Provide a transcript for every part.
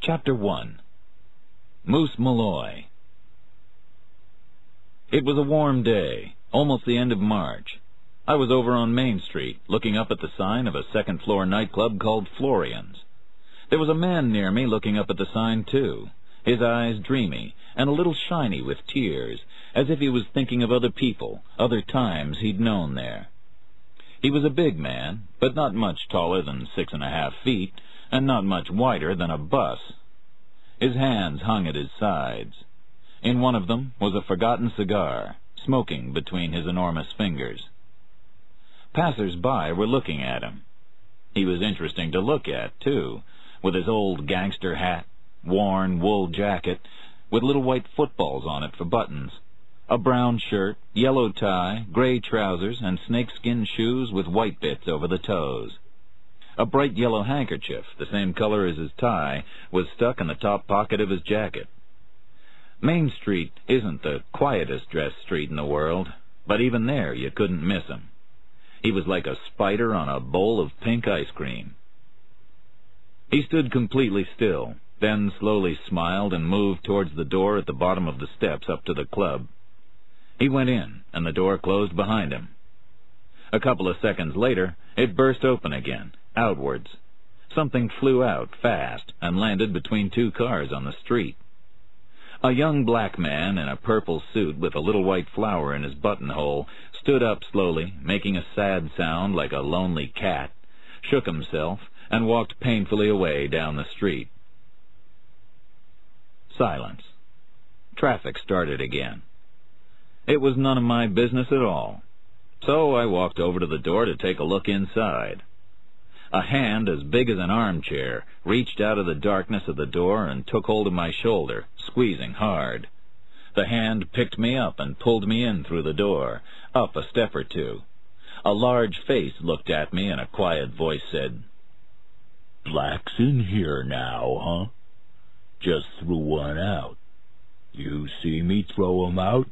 Chapter 1. Moose Malloy. It was a warm day, almost the end of March. I was over on Main Street, looking up at the sign of a second-floor nightclub called Florian's. There was a man near me looking up at the sign, too, his eyes dreamy and a little shiny with tears, as if he was thinking of other people, other times he'd known there. He was a big man, but not much taller than 6.5 feet, and not much wider than a bus. His hands hung at his sides. In one of them was a forgotten cigar, smoking between his enormous fingers. Passers-by were looking at him. He was interesting to look at, too, with his old gangster hat, worn wool jacket, with little white footballs on it for buttons, a brown shirt, yellow tie, gray trousers, and snakeskin shoes with white bits over the toes. A bright yellow handkerchief, the same color as his tie, was stuck in the top pocket of his jacket. Main Street isn't the quietest dressed street in the world, but even there you couldn't miss him. He was like a spider on a bowl of pink ice cream. He stood completely still, then slowly smiled and moved towards the door at the bottom of the steps up to the club. He went in, and the door closed behind him. A couple of seconds later, it burst open again, outwards. Something flew out fast and landed between two cars on the street. A young black man in a purple suit with a little white flower in his buttonhole stood up slowly, making a sad sound like a lonely cat, shook himself, and walked painfully away down the street. Silence. Traffic started again. It was none of my business at all, so I walked over to the door to take a look inside. A hand as big as an armchair reached out of the darkness of the door and took hold of my shoulder, squeezing hard. The hand picked me up and pulled me in through the door, up a step or two. A large face looked at me and a quiet voice said, "Black's in here now, huh? Just threw one out. You see me throw 'em out?"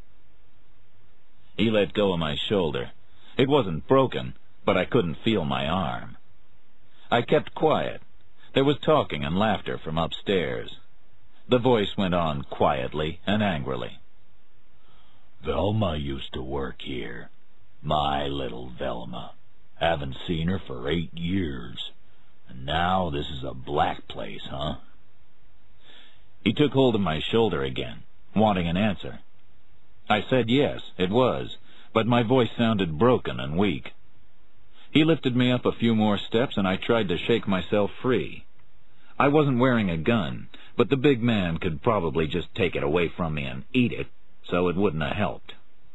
He let go of my shoulder. It wasn't broken, but I couldn't feel my arm. I kept quiet. There was talking and laughter from upstairs. The voice went on quietly and angrily. "Velma used to work here. My little Velma. Haven't seen her for 8 years. And now this is a black place, huh?" He took hold of my shoulder again, wanting an answer. I said yes, it was, but my voice sounded broken and weak. He lifted me up a few more steps, and I tried to shake myself free. I wasn't wearing a gun, but the big man could probably just take it away from me and eat it, so it wouldn't have helped.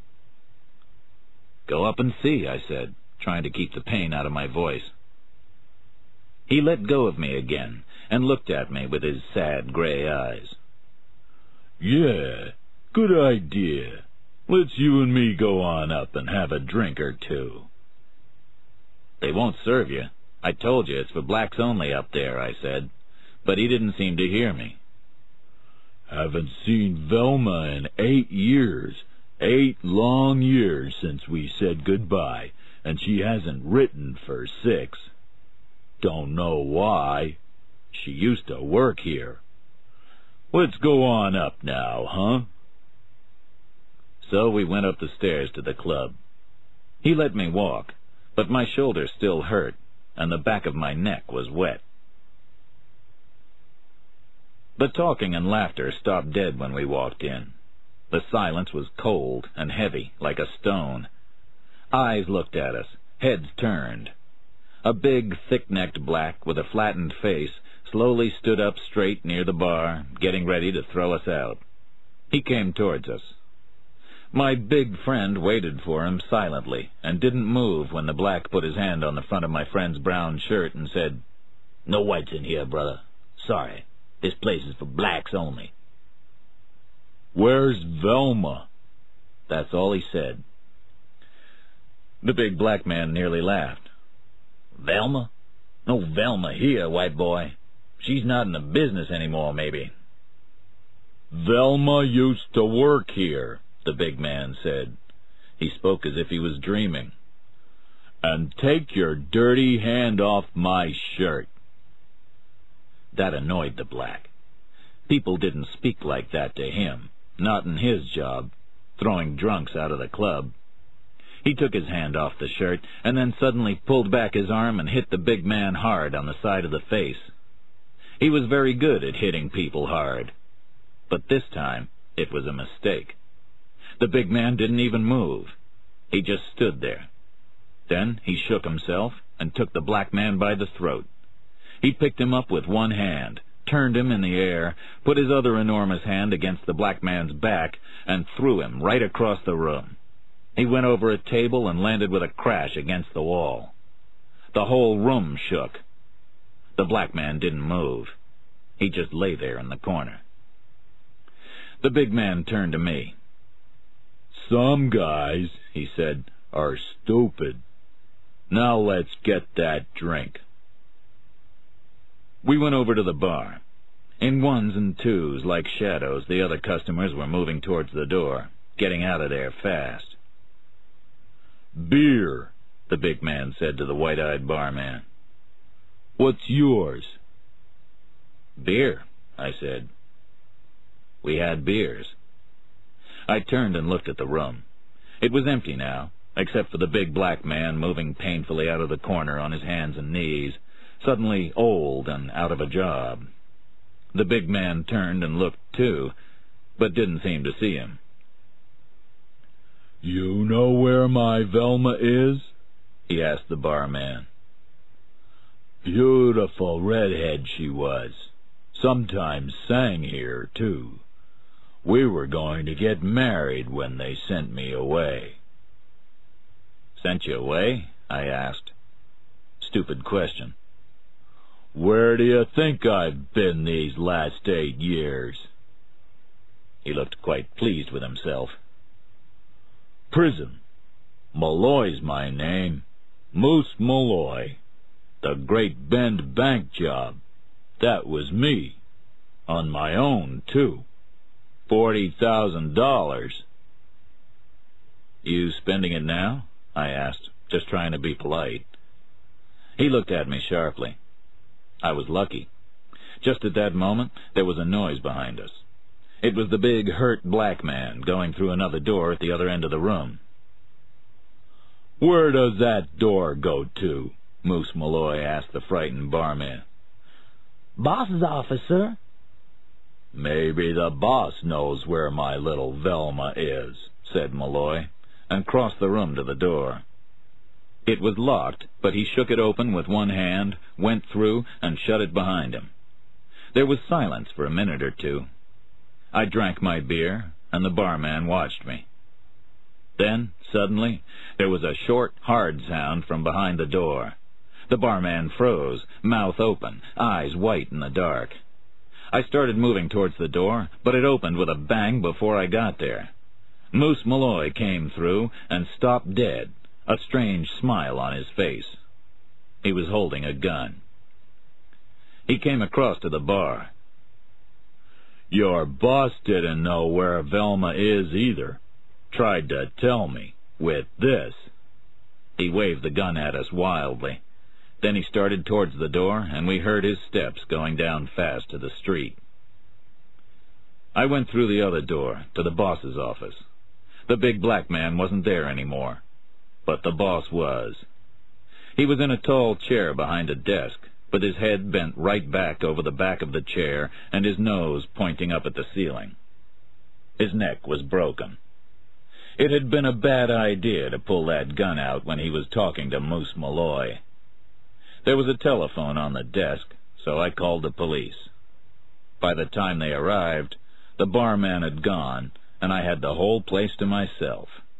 "Go up and see," I said, trying to keep the pain out of my voice. He let go of me again and looked at me with his sad gray eyes. "Yeah, good idea. Let's you and me go on up and have a drink or two." "They won't serve you. I told you it's for blacks only up there," I said, but he didn't seem to hear me. "Haven't seen Velma in 8 years. 8 long years since we said goodbye, and she hasn't written for 6. Don't know why. She used to work here. Let's go on up now, huh?" So we went up the stairs to the club. He let me walk, but my shoulder still hurt, and the back of my neck was wet. The talking and laughter stopped dead when we walked in. The silence was cold and heavy, like a stone. Eyes looked at us, heads turned. A big, thick-necked black with a flattened face slowly stood up straight near the bar, getting ready to throw us out. He came towards us. My big friend waited for him silently and didn't move when the black put his hand on the front of my friend's brown shirt and said, "No whites in here, brother. Sorry. This place is for blacks only." "Where's Velma?" That's all he said. The big black man nearly laughed. "Velma? No Velma here, white boy. She's not in the business anymore, maybe." "Velma used to work here," the big man said. He spoke as if he was dreaming. "And take your dirty hand off my shirt." That annoyed the black. People didn't speak like that to him, not in his job, throwing drunks out of the club. He took his hand off the shirt and then suddenly pulled back his arm and hit the big man hard on the side of the face. He was very good at hitting people hard, but this time it was a mistake. The big man didn't even move. He just stood there. Then he shook himself and took the black man by the throat. He picked him up with one hand, turned him in the air, put his other enormous hand against the black man's back, and threw him right across the room. He went over a table and landed with a crash against the wall. The whole room shook. The black man didn't move. He just lay there in the corner. The big man turned to me. "Some guys," he said, "are stupid. Now let's get that drink." We went over to the bar. In ones and twos, like shadows, the other customers were moving towards the door, getting out of there fast. "Beer," the big man said to the white-eyed barman. "What's yours?" "Beer," I said. We had beers. I turned and looked at the room. It was empty now, except for the big black man moving painfully out of the corner on his hands and knees, suddenly old and out of a job. The big man turned and looked too, but didn't seem to see him. "You know where my Velma is?" he asked the barman. "Beautiful redhead she was. Sometimes sang here, too. We were going to get married when they sent me away." "Sent you away?" I asked. Stupid question. "Where do you think I've been these last 8 years?" He looked quite pleased with himself. "Prison. Malloy's my name. Moose Malloy. The Great Bend Bank job. That was me. On my own, too. $40,000. "You spending it now?" I asked, just trying to be polite. He looked at me sharply. I was lucky. Just at that moment, there was a noise behind us. It was the big, hurt black man going through another door at the other end of the room. "Where does that door go to?" Moose Malloy asked the frightened barman. "Boss's office, sir." "Maybe the boss knows where my little Velma is," said Malloy, and crossed the room to the door. It was locked, but he shook it open with one hand, went through, and shut it behind him. There was silence for a minute or two. I drank my beer, and the barman watched me. Then, suddenly, there was a short, hard sound from behind the door. The barman froze, mouth open, eyes white in the dark. I started moving towards the door, but it opened with a bang before I got there. Moose Malloy came through and stopped dead, a strange smile on his face. He was holding a gun. He came across to the bar. "Your boss didn't know where Velma is either. Tried to tell me, with this." He waved the gun at us wildly. Then he started towards the door, and we heard his steps going down fast to the street. I went through the other door, to the boss's office. The big black man wasn't there anymore, but the boss was. He was in a tall chair behind a desk, with his head bent right back over the back of the chair and his nose pointing up at the ceiling. His neck was broken. It had been a bad idea to pull that gun out when he was talking to Moose Malloy. There was a telephone on the desk, so I called the police. By the time they arrived, the barman had gone, and I had the whole place to myself.